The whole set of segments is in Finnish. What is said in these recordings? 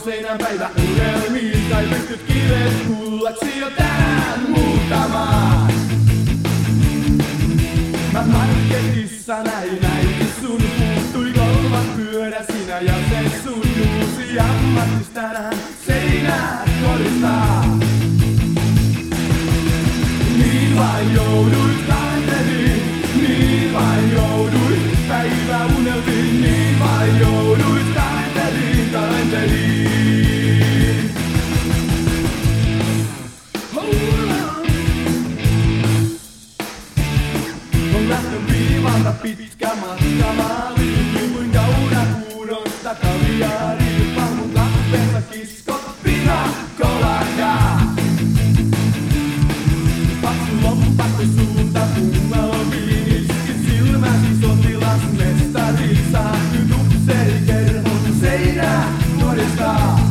seinän päivä unelmiin. Tai pystyt kivet kullaksi jo tänään muutamaan. Mä marketissa näin sun puuttui kolmat pyörä sinä ja se sun uusi ammattis tänään seinää koristaa. Niin vain jouduit kalenteriin, niin vain jouduit päiväunelmiin, niin vain jouduit kalenteriin. On lähtön viivalta pitkä matka maaliin, niin kuin kaurapuurosta kaviaariin. Pahmun kahveensa kiskot pihakolakaa. Paksu lompakko suunta pumaloviin, iskit silmäsi sotilasmestari. Saat nyt upseerikerhon seinää nuoristaa.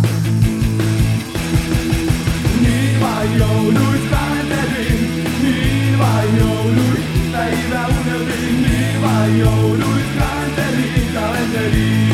Niin vain jouduit kalenteriin, niin vain jouduit päiväunelmiin, niin vain jouduit kalenteriin.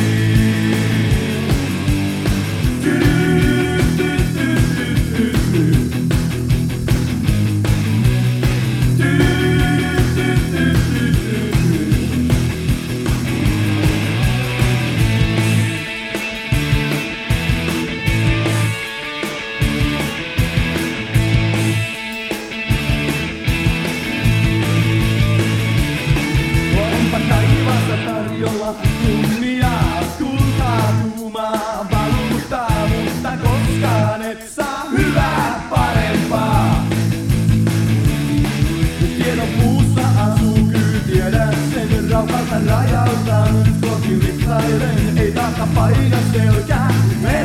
Tarjolla kunniaa, kultaa, tuumaa, valuuttaa, mutta koskaan et saa hyvää parempaa. Tiedon puussa asuu kyy, tiedän sen rauhalta rajalta. Nyt kotiin rikkailen, ei taakka paina selkää.